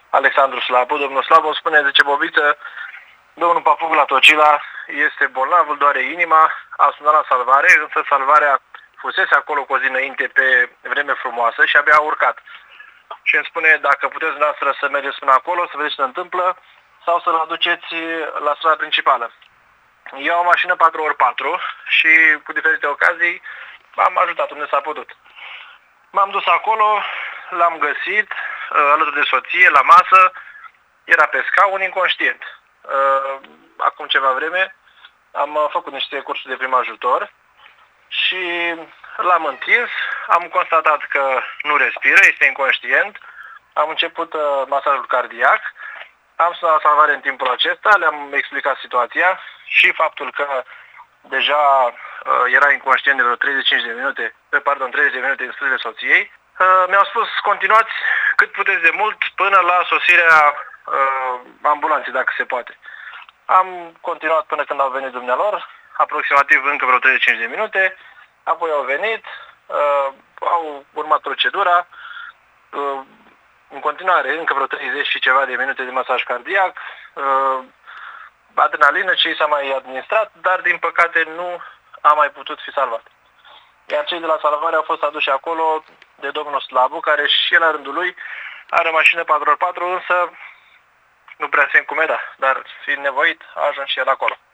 Alexandru Slabu. Domnul Slabu îmi spune, zice, Bobiță, domnul Papug la Tocila este bolnav, îl doare inima, a sunat la salvare, însă salvarea fusese acolo cu o zi înainte pe vreme frumoasă și abia a urcat. Și îmi spune, dacă puteți dumneavoastră să mergeți până acolo, să vedeți ce se întâmplă, sau să-l aduceți la strada principală. Eu am o mașină 4x4 și cu diferite ocazii am ajutat unde s-a putut. M-am dus acolo, l-am găsit alături de soție, la masă, era pe scaun, inconștient. Acum ceva vreme am făcut niște cursuri de prim ajutor și l-am întins, am constatat că nu respiră, este inconștient, am început masajul cardiac, am sunat la salvare în timpul acesta, le-am explicat situația și faptul că deja era inconștient de vreo 30 de minute în strânsele soției. Mi-au spus, continuați cât puteți de mult până la sosirea ambulanței, dacă se poate. Am continuat până când au venit dumnealor, aproximativ încă vreo 35 de minute, apoi au venit, au urmat procedura, în continuare încă vreo 30 și ceva de minute de masaj cardiac, adrenalină ce i s-a mai administrat, dar din păcate nu a mai putut fi salvat. Iar cei de la salvare au fost aduși acolo de domnul Slabu, care și el la rândul lui are o mașină 4x4, însă nu prea se încumeda, dar fiind nevoit a ajuns și el acolo.